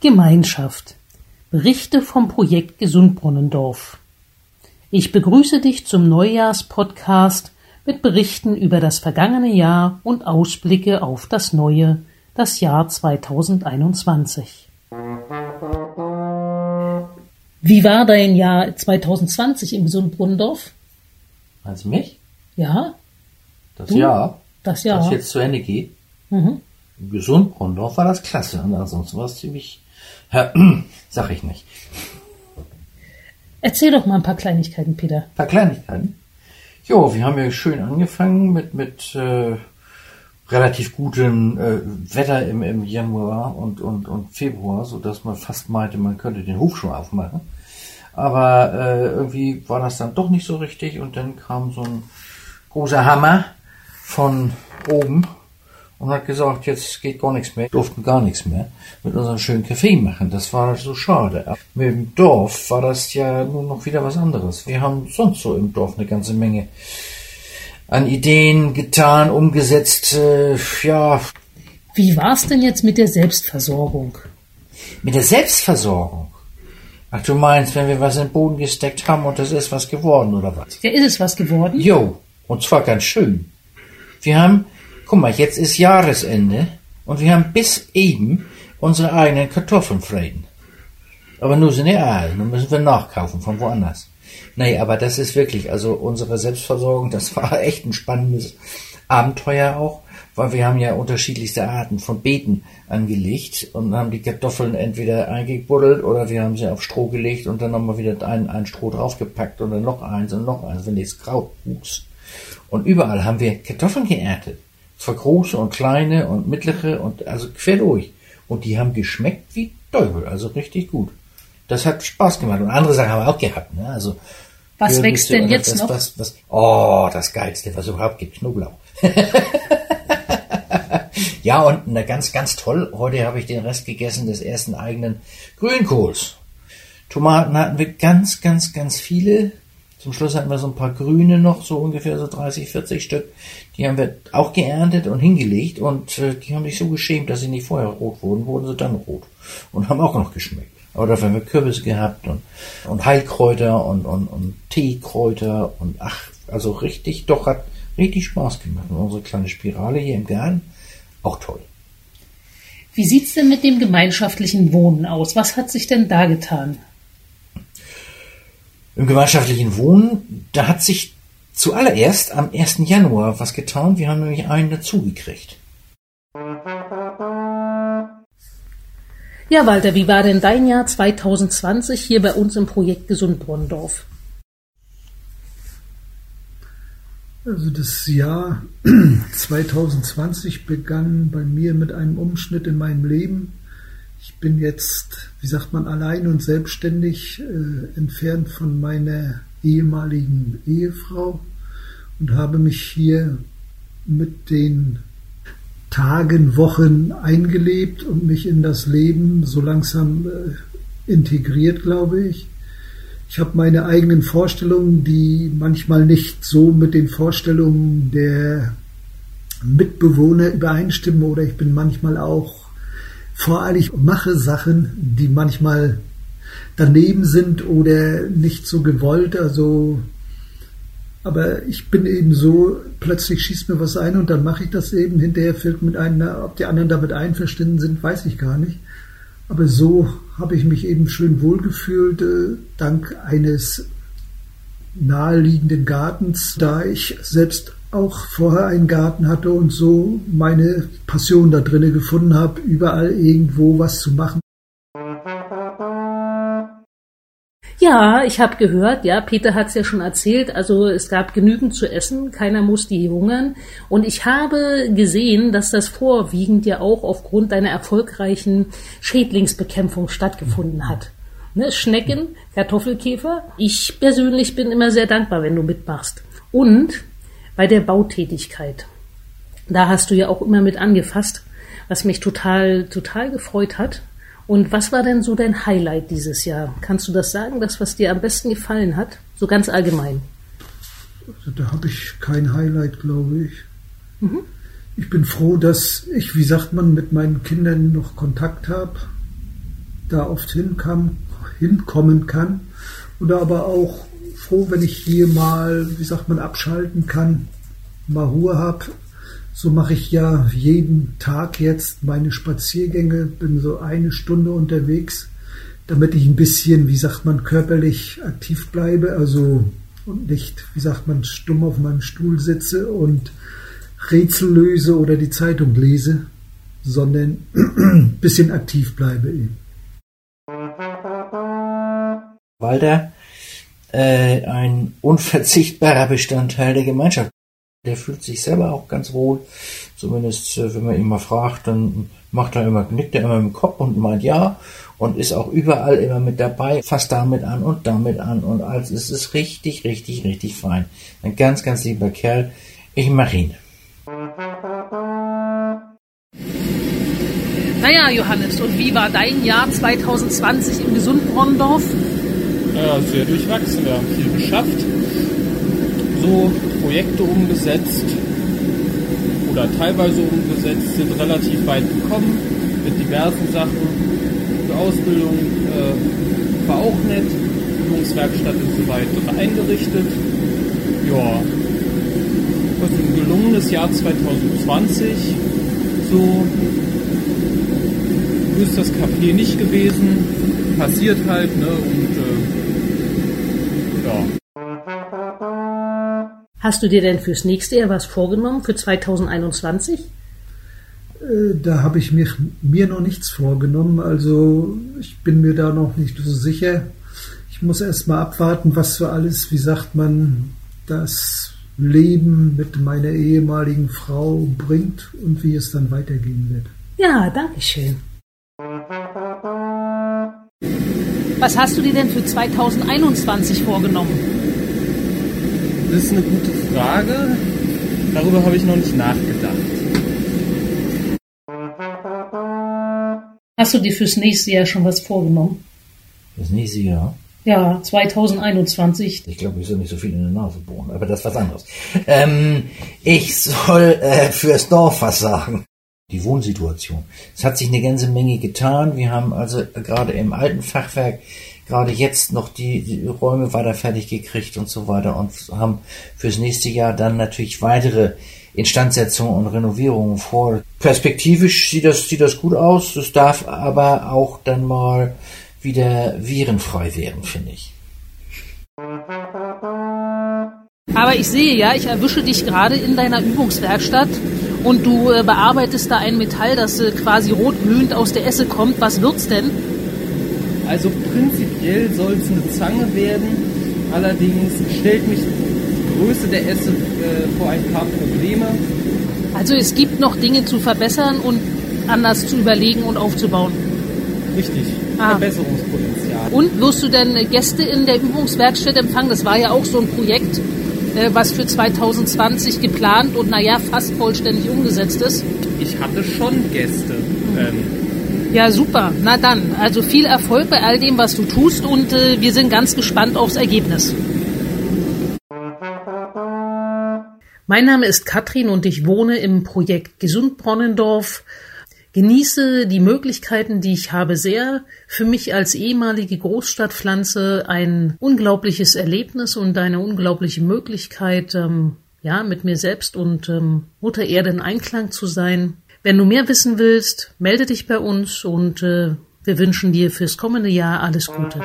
Gemeinschaft. Berichte vom Projekt Gesundbrunnendorf. Ich begrüße dich zum Neujahrspodcast mit Berichten über das vergangene Jahr und Ausblicke auf das neue, das Jahr 2021. Wie war dein Jahr 2020 im Gesundbrunnendorf? Meinst du mich? Ja. Das Jahr? Das Jahr. Das jetzt zu Ende geht? Mhm. Im Gesundbrunnendorf war das klasse. Und ansonsten war es ziemlich... sag ich nicht. Erzähl doch mal ein paar Kleinigkeiten, Peter. Ein paar Kleinigkeiten? Jo, wir haben ja schön angefangen mit relativ gutem Wetter im Januar und Februar, sodass man fast meinte, man könnte den Hof schon aufmachen. Aber irgendwie war das dann doch nicht so richtig und dann kam so ein großer Hammer von oben und hat gesagt, jetzt geht gar nichts mehr. Wir durften gar nichts mehr mit unserem schönen Kaffee machen. Das war so schade. Mit dem Dorf war das ja nun noch wieder was anderes. Wir haben sonst so im Dorf eine ganze Menge an Ideen getan, umgesetzt, ja. Wie war's denn jetzt mit der Selbstversorgung? Mit der Selbstversorgung? Ach, du meinst, wenn wir was in den Boden gesteckt haben und das ist was geworden, oder was? Ja, ist es was geworden? Jo, und zwar ganz schön. Wir haben, guck mal, jetzt ist Jahresende und wir haben bis eben unsere eigenen Kartoffeln fressen. Aber nur sind ja alle, nun müssen wir nachkaufen von woanders. Nee, aber das ist wirklich, also unsere Selbstversorgung, das war echt ein spannendes Abenteuer auch, weil wir haben ja unterschiedlichste Arten von Beeten angelegt und haben die Kartoffeln entweder eingebuddelt oder wir haben sie auf Stroh gelegt und dann nochmal wieder ein Stroh draufgepackt und dann noch eins, wenn das Kraut wuchs. Und überall haben wir Kartoffeln geerntet. Zwar große und kleine und mittlere und also quer durch. Und die haben geschmeckt wie Teufel, also richtig gut. Das hat Spaß gemacht. Und andere Sachen haben wir auch gehabt, ne? Also was wächst denn jetzt noch? Das Geilste, was es überhaupt gibt, Knoblauch. Ja, und ganz, ganz toll, heute habe ich den Rest gegessen des ersten eigenen Grünkohls. Tomaten hatten wir ganz, ganz, ganz viele. Zum Schluss hatten wir so ein paar grüne noch, so ungefähr so 30, 40 Stück. Die haben wir auch geerntet und hingelegt und die haben sich so geschämt, dass sie nicht vorher rot wurden sie dann rot und haben auch noch geschmeckt. Aber dafür haben wir Kürbis gehabt und Heilkräuter und Teekräuter und also richtig, doch hat richtig Spaß gemacht. Und unsere kleine Spirale hier im Garten, auch toll. Wie sieht's denn mit dem gemeinschaftlichen Wohnen aus? Was hat sich denn da getan? Im gemeinschaftlichen Wohnen, da hat sich zuallererst am 1. Januar was getan. Wir haben nämlich einen dazugekriegt. Ja, Walter, wie war denn dein Jahr 2020 hier bei uns im Projekt Gesundbrunnendorf? Also das Jahr 2020 begann bei mir mit einem Umschnitt in meinem Leben. Ich bin jetzt, wie sagt man, allein und selbstständig entfernt von meiner ehemaligen Ehefrau und habe mich hier mit den Tagen, Wochen eingelebt und mich in das Leben so langsam integriert, glaube ich. Ich habe meine eigenen Vorstellungen, die manchmal nicht so mit den Vorstellungen der Mitbewohner übereinstimmen, oder ich bin manchmal auch voreilig, mache Sachen, die manchmal daneben sind oder nicht so gewollt, aber ich bin eben so, plötzlich schießt mir was ein und dann mache ich das eben, hinterher fällt mit einer, ob die anderen damit einverstanden sind, weiß ich gar nicht. Aber so habe ich mich eben schön wohlgefühlt, dank eines naheliegenden Gartens, da ich selbst auch vorher einen Garten hatte und so meine Passion da drinnen gefunden habe, überall irgendwo was zu machen. Ja, ich habe gehört, ja, Peter hat es ja schon erzählt, also es gab genügend zu essen, keiner musste hier hungern. Und ich habe gesehen, dass das vorwiegend ja auch aufgrund deiner erfolgreichen Schädlingsbekämpfung stattgefunden hat. Ne, Schnecken, Kartoffelkäfer. Ich persönlich bin immer sehr dankbar, wenn du mitmachst. Und bei der Bautätigkeit, da hast du ja auch immer mit angefasst, was mich total gefreut hat. Und was war denn so dein Highlight dieses Jahr? Kannst du das sagen, das, was dir am besten gefallen hat? So ganz allgemein. Also da habe ich kein Highlight, glaube ich. Ich bin froh, dass ich, wie sagt man, mit meinen Kindern noch Kontakt habe. da oft hinkommen kann. Oder aber auch froh, wenn ich hier mal, wie sagt man, abschalten kann, mal Ruhe habe. So mache ich ja jeden Tag jetzt meine Spaziergänge, bin so 1 Stunde unterwegs, damit ich ein bisschen, wie sagt man, körperlich aktiv bleibe, also und nicht, wie sagt man, stumm auf meinem Stuhl sitze und Rätsel löse oder die Zeitung lese, sondern ein bisschen aktiv bleibe eben. Walter, ein unverzichtbarer Bestandteil der Gemeinschaft. Der fühlt sich selber auch ganz wohl, zumindest wenn man ihn mal fragt, dann nickt er immer mit dem Kopf und meint ja und ist auch überall immer mit dabei, fasst damit an und alles. Es ist richtig, richtig, richtig fein. Ein ganz, ganz lieber Kerl. Ich mag ihn. Naja, Johannes, und wie war dein Jahr 2020 im Gesundbronndorf? Ja, sehr durchwachsen. Wir haben viel geschafft. So Projekte umgesetzt oder teilweise umgesetzt, sind relativ weit gekommen mit diversen Sachen. Die Ausbildung war auch nett. Die Übungswerkstatt ist soweit eingerichtet. Ja, also ein gelungenes Jahr 2020. So ist das Café nicht gewesen. Passiert halt, ne? Und ja. Hast du dir denn fürs nächste Jahr was vorgenommen, für 2021? Da habe ich mir noch nichts vorgenommen, also ich bin mir da noch nicht so sicher. Ich muss erst mal abwarten, was für alles, wie sagt man, das Leben mit meiner ehemaligen Frau bringt und wie es dann weitergehen wird. Ja, danke schön. Was hast du dir denn für 2021 vorgenommen? Das ist eine gute Frage. Darüber habe ich noch nicht nachgedacht. Hast du dir fürs nächste Jahr schon was vorgenommen? Das nächste Jahr? Ja, 2021. Ich glaube, ich soll nicht so viel in der Nase bohren, aber das ist was anderes. Ich soll fürs Dorf was sagen. Die Wohnsituation. Es hat sich eine ganze Menge getan. Wir haben also gerade im alten Fachwerk gerade jetzt noch die Räume weiter fertig gekriegt und so weiter und haben fürs nächste Jahr dann natürlich weitere Instandsetzungen und Renovierungen vor. Perspektivisch sieht das gut aus. Es darf aber auch dann mal wieder virenfrei werden, finde ich. Aber ich sehe ja, ich erwische dich gerade in deiner Übungswerkstatt und du bearbeitest da ein Metall, das quasi rotglühend aus der Esse kommt. Was wird's denn? Also prinzipiell soll es eine Zange werden, allerdings stellt mich die Größe der Esse vor ein paar Probleme. Also es gibt noch Dinge zu verbessern und anders zu überlegen und aufzubauen. Richtig, Verbesserungspotenzial. Und wirst du denn Gäste in der Übungswerkstatt empfangen? Das war ja auch so ein Projekt, was für 2020 geplant und fast vollständig umgesetzt ist. Ich hatte schon Gäste. Ja, super. Na dann, also viel Erfolg bei all dem, was du tust und wir sind ganz gespannt aufs Ergebnis. Mein Name ist Katrin und ich wohne im Projekt Gesundbronndorf. Genieße die Möglichkeiten, die ich habe, sehr. Für mich als ehemalige Großstadtpflanze ein unglaubliches Erlebnis und eine unglaubliche Möglichkeit, mit mir selbst und Mutter Erde in Einklang zu sein. Wenn du mehr wissen willst, melde dich bei uns und wir wünschen dir fürs kommende Jahr alles Gute.